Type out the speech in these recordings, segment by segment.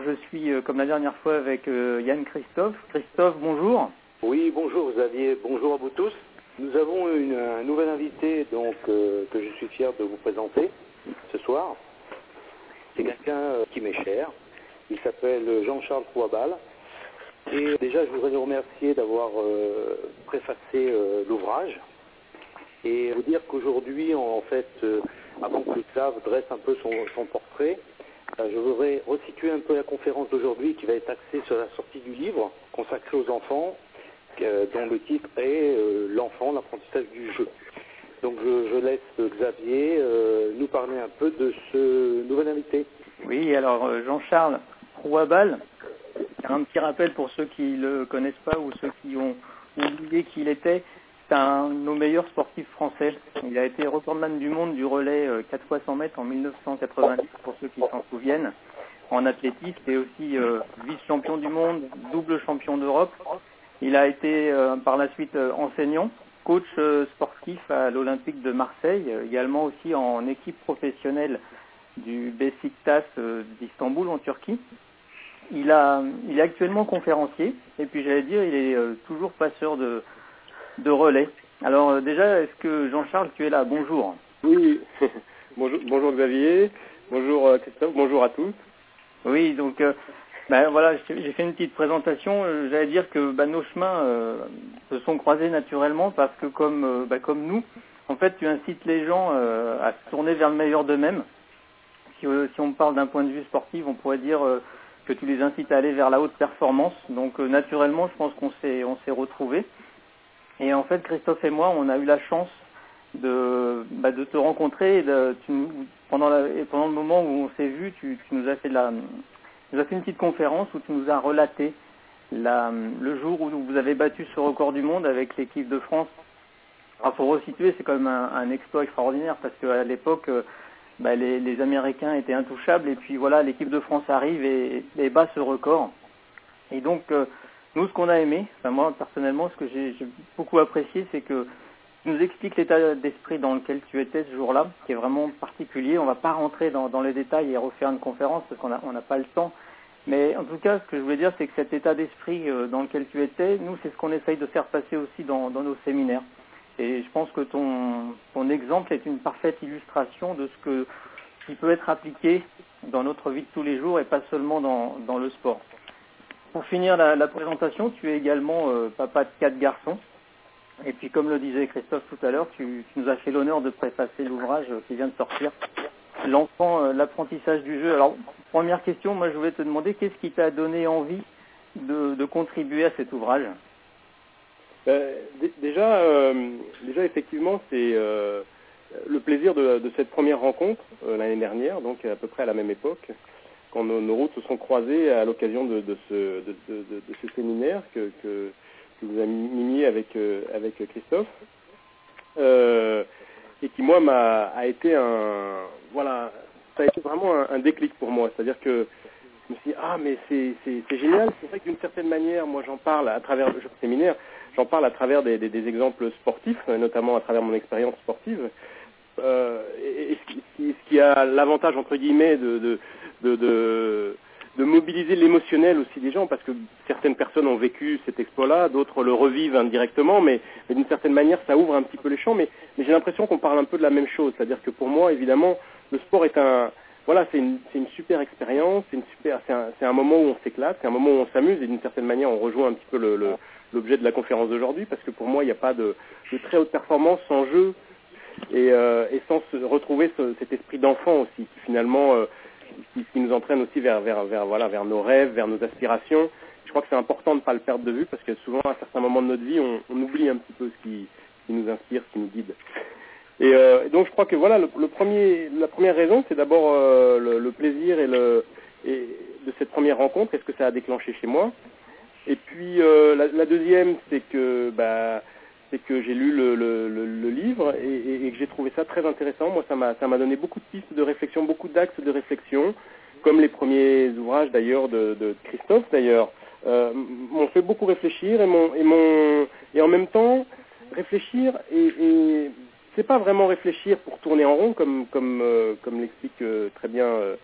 Je suis, comme la dernière fois, avec Yann Christophe. Christophe, bonjour. Oui, bonjour Xavier, bonjour à vous tous. Nous avons un nouvel invité donc, que je suis fier de vous présenter ce soir. C'est quelqu'un qui m'est cher. Il s'appelle Jean-Charles Trouabal. Et déjà, je voudrais vous remercier d'avoir préfacé l'ouvrage. Et vous dire qu'aujourd'hui, en fait, avant que Clave dresse un peu son portrait, je voudrais resituer un peu la conférence d'aujourd'hui qui va être axée sur la sortie du livre consacré aux enfants, dont le titre est L'enfant, l'apprentissage du jeu. Donc je laisse Xavier nous parler un peu de ce nouvel invité. Oui, alors Jean-Charles Trouabal, un petit rappel pour ceux qui ne le connaissent pas ou ceux qui ont oublié qui il était. C'est un de nos meilleurs sportifs français. Il a été recordman du monde du relais 4 fois 100 mètres en 1990, pour ceux qui s'en souviennent, en athlétisme, et aussi vice-champion du monde, double champion d'Europe. Il a été par la suite enseignant, coach sportif à l'Olympique de Marseille, également aussi en équipe professionnelle du Beşiktaş d'Istanbul en Turquie. Il est actuellement conférencier, et puis j'allais dire, il est toujours passeur de relais. Alors déjà, est-ce que Jean-Charles, tu es là? Bonjour. Oui, bonjour Xavier, bonjour Christophe, bonjour à tous. Oui, donc voilà, j'ai fait une petite présentation. J'allais dire que nos chemins se sont croisés naturellement parce que comme nous, en fait, tu incites les gens à se tourner vers le meilleur d'eux-mêmes. Si on parle d'un point de vue sportif, on pourrait dire que tu les incites à aller vers la haute performance. Donc naturellement, je pense qu'on s'est retrouvés. Et en fait, Christophe et moi, on a eu la chance de te rencontrer. Et pendant le moment où on s'est vu, tu nous as fait une petite conférence où tu nous as relaté le jour où vous avez battu ce record du monde avec l'équipe de France. Alors pour resituer, c'est quand même un exploit extraordinaire parce qu'à l'époque, les Américains étaient intouchables et puis voilà, l'équipe de France arrive et bat ce record. Et donc nous, ce qu'on a aimé, moi personnellement, ce que j'ai beaucoup apprécié, c'est que tu nous expliques l'état d'esprit dans lequel tu étais ce jour-là, qui est vraiment particulier. On ne va pas rentrer dans les détails et refaire une conférence parce qu'on n'a pas le temps. Mais en tout cas, ce que je voulais dire, c'est que cet état d'esprit dans lequel tu étais, nous, c'est ce qu'on essaye de faire passer aussi dans nos séminaires. Et je pense que ton exemple est une parfaite illustration de ce qui peut être appliqué dans notre vie de tous les jours et pas seulement dans le sport. Pour finir la présentation, tu es également papa de 4 garçons. Et puis, comme le disait Christophe tout à l'heure, tu nous as fait l'honneur de préfacer l'ouvrage qui vient de sortir, L'enfant, l'apprentissage du jeu. Alors, première question, moi je voulais te demander, qu'est-ce qui t'a donné envie de contribuer à cet ouvrage? Déjà, effectivement, c'est le plaisir de cette première rencontre l'année dernière, donc à peu près à la même époque, quand nos routes se sont croisées à l'occasion de ce séminaire que vous avez mis avec Christophe, et qui moi a été ça a été vraiment un déclic pour moi. C'est-à-dire que je me suis dit, mais c'est génial. C'est vrai que d'une certaine manière, moi j'en parle à travers le séminaire, j'en parle à travers des exemples sportifs, notamment à travers mon expérience sportive. Et ce qui a l'avantage entre guillemets de mobiliser l'émotionnel aussi des gens, parce que certaines personnes ont vécu cet exploit-là, d'autres le revivent indirectement, mais d'une certaine manière ça ouvre un petit peu les champs, mais j'ai l'impression qu'on parle un peu de la même chose. C'est-à-dire que pour moi, évidemment, le sport est c'est une super expérience, c'est un moment où on s'éclate, c'est un moment où on s'amuse, et d'une certaine manière on rejoint un petit peu l'objet de la conférence d'aujourd'hui, parce que pour moi il n'y a pas de très haute performance sans jeu et sans retrouver cet esprit d'enfant aussi, qui finalement qui nous entraîne aussi vers nos rêves, vers nos aspirations. Je crois que c'est important de ne pas le perdre de vue, parce que souvent à certains moments de notre vie on oublie un petit peu ce qui nous inspire, ce qui nous guide. Et donc je crois que la première raison, c'est d'abord le plaisir et de cette première rencontre, et ce que ça a déclenché chez moi. Et puis la deuxième, c'est que j'ai lu le livre et que j'ai trouvé ça très intéressant. Moi, ça m'a donné beaucoup de pistes de réflexion, beaucoup d'axes de réflexion, comme les premiers ouvrages d'ailleurs de Christophe d'ailleurs, m'ont fait beaucoup réfléchir et en même temps réfléchir et c'est pas vraiment réfléchir pour tourner en rond comme l'explique très bien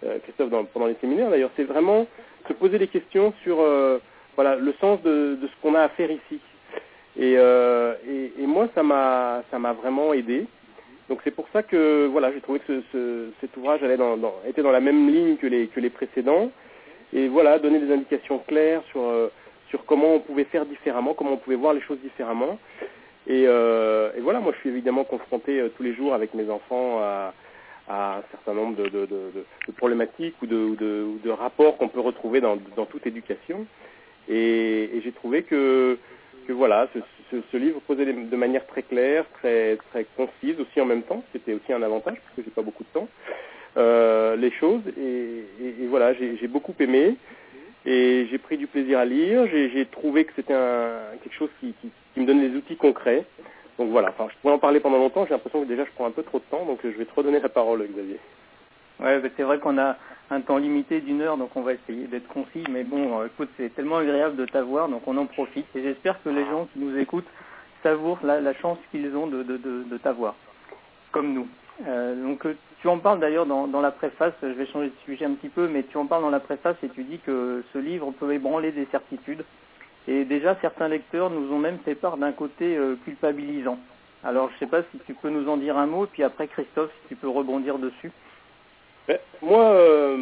Christophe, pendant les séminaires d'ailleurs, c'est vraiment se poser des questions sur voilà, le sens de ce qu'on a à faire ici. Et moi, ça m'a vraiment aidé. Donc c'est pour ça que voilà, j'ai trouvé que cet ouvrage était dans la même ligne que les précédents. Et voilà, donner des indications claires sur comment on pouvait faire différemment, comment on pouvait voir les choses différemment. Et voilà, moi je suis évidemment confronté tous les jours avec mes enfants à un certain nombre de problématiques ou de rapports qu'on peut retrouver dans toute éducation. Et j'ai trouvé que voilà, ce livre posait de manière très claire, très très concise aussi en même temps. C'était aussi un avantage parce que j'ai pas beaucoup de temps. Les choses et voilà, j'ai beaucoup aimé et j'ai pris du plaisir à lire. J'ai trouvé que c'était quelque chose qui me donnait des outils concrets. Donc voilà, enfin, je pourrais en parler pendant longtemps. J'ai l'impression que déjà je prends un peu trop de temps, donc je vais te redonner la parole, Xavier. Ouais, c'est vrai qu'on a un temps limité d'1 heure, donc on va essayer d'être concis. Mais bon, écoute, c'est tellement agréable de t'avoir, donc on en profite. Et j'espère que les gens qui nous écoutent savourent la chance qu'ils ont de t'avoir, comme nous. Donc tu en parles d'ailleurs dans la préface, je vais changer de sujet un petit peu, mais tu en parles dans la préface et tu dis que ce livre peut ébranler des certitudes. Et déjà, certains lecteurs nous ont même fait part d'un côté culpabilisant. Alors, je ne sais pas si tu peux nous en dire un mot, et puis après, Christophe, si tu peux rebondir dessus. Moi,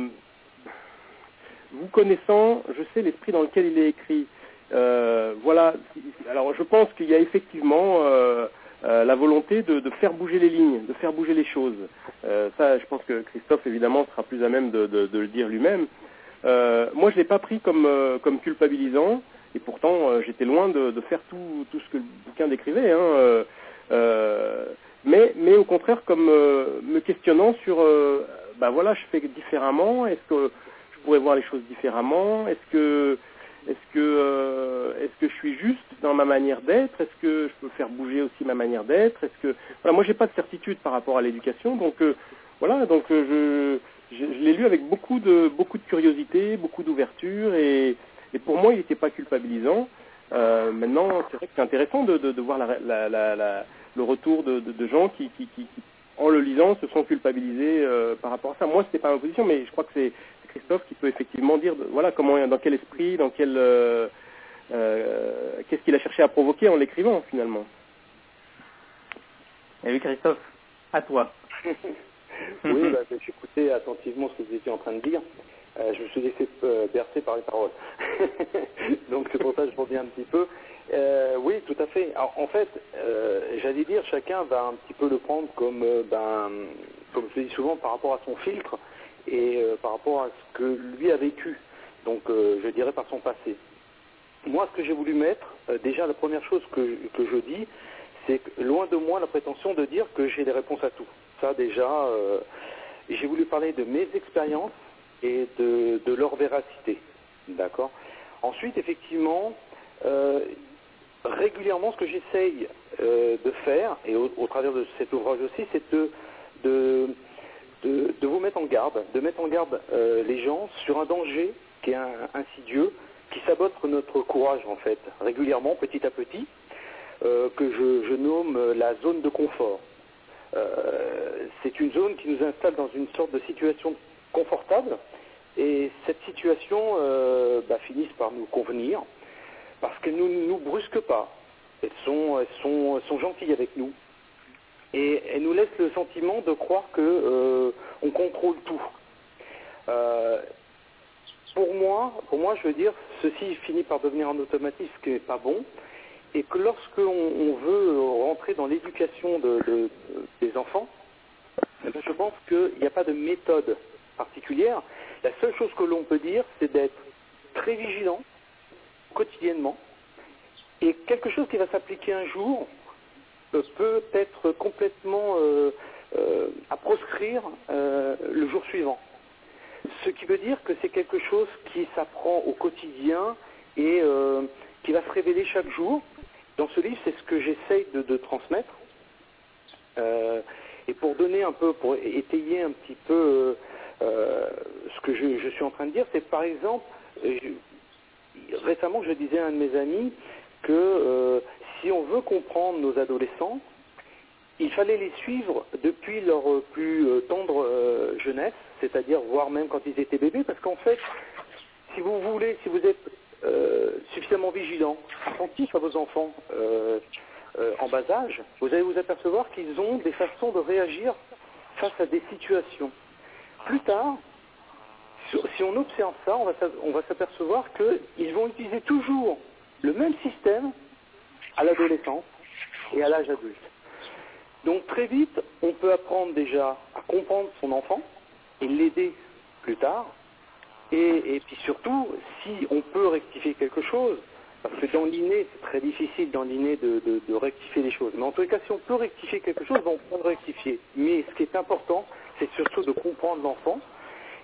vous connaissant, je sais l'esprit dans lequel il est écrit. Voilà. Alors, je pense qu'il y a effectivement la volonté de faire bouger les lignes, de faire bouger les choses. Ça, je pense que Christophe, évidemment, sera plus à même de le dire lui-même. Moi, je l'ai pas pris comme culpabilisant, et pourtant, j'étais loin de faire tout ce que le bouquin décrivait. Hein, mais au contraire, comme me questionnant sur, ben voilà, je fais différemment. Est-ce que je pourrais voir les choses différemment? Est-ce que je suis juste dans ma manière d'être? Est-ce que je peux faire bouger aussi ma manière d'être? Est-ce que voilà, moi j'ai pas de certitude par rapport à l'éducation, donc voilà, donc je l'ai lu avec beaucoup de curiosité, beaucoup d'ouverture, et pour moi il n'était pas culpabilisant. Maintenant, c'est vrai que c'est intéressant de voir le retour de gens qui en le lisant se sont culpabilisés par rapport à ça. Moi, c'était pas ma position, mais je crois que c'est Christophe qui peut effectivement dire voilà comment, dans quel esprit, dans quel qu'est-ce qu'il a cherché à provoquer en l'écrivant finalement. Et oui, Christophe, à toi. Oui, j'écoutais attentivement ce que vous étiez en train de dire. Je me suis laissé bercer par les paroles. Donc c'est pour ça que je reviens un petit peu. Oui, tout à fait. Alors, en fait, j'allais dire, chacun va un petit peu le prendre comme, comme je le dis souvent, par rapport à son filtre et par rapport à ce que lui a vécu. Donc, je dirais par son passé. Moi, ce que j'ai voulu mettre, déjà la première chose que je dis, c'est que loin de moi la prétention de dire que j'ai les réponses à tout. Ça, déjà, j'ai voulu parler de mes expériences et de leur véracité. D'accord ? Ensuite, effectivement, régulièrement, ce que j'essaye de faire, et au travers de cet ouvrage aussi, c'est de vous mettre en garde, de mettre en garde les gens sur un danger qui est insidieux, qui sabote notre courage, en fait, régulièrement, petit à petit, que je nomme la zone de confort. C'est une zone qui nous installe dans une sorte de situation confortable, et cette situation finit par nous convenir, parce qu'elles ne nous brusquent pas. Elles sont gentilles avec nous. Et elles nous laissent le sentiment de croire qu'on contrôle tout. Pour moi, je veux dire, ceci finit par devenir un automatisme qui n'est pas bon, et que lorsqu'on veut rentrer dans l'éducation des enfants, je pense qu'il n'y a pas de méthode particulière. La seule chose que l'on peut dire, c'est d'être très vigilant quotidiennement, et quelque chose qui va s'appliquer un jour peut être complètement à proscrire le jour suivant. Ce qui veut dire que c'est quelque chose qui s'apprend au quotidien et qui va se révéler chaque jour. Dans ce livre, c'est ce que j'essaye de transmettre. Et pour donner un peu, pour étayer un petit peu ce que je suis en train de dire, c'est par exemple, récemment je disais à un de mes amis que si on veut comprendre nos adolescents, il fallait les suivre depuis leur plus tendre jeunesse, c'est-à-dire voire même quand ils étaient bébés, parce qu'en fait, si vous voulez, si vous êtes suffisamment vigilant, attentif à vos enfants en bas âge, vous allez vous apercevoir qu'ils ont des façons de réagir face à des situations. Plus tard, si on observe ça, on va s'apercevoir qu'ils vont utiliser toujours le même système à l'adolescence et à l'âge adulte. Donc très vite, on peut apprendre déjà à comprendre son enfant et l'aider plus tard. Et puis surtout, si on peut rectifier quelque chose, parce que dans l'inné, c'est très difficile dans l'inné de rectifier les choses. Mais en tout cas, si on peut rectifier quelque chose, on peut le rectifier. Mais ce qui est important, c'est surtout de comprendre l'enfant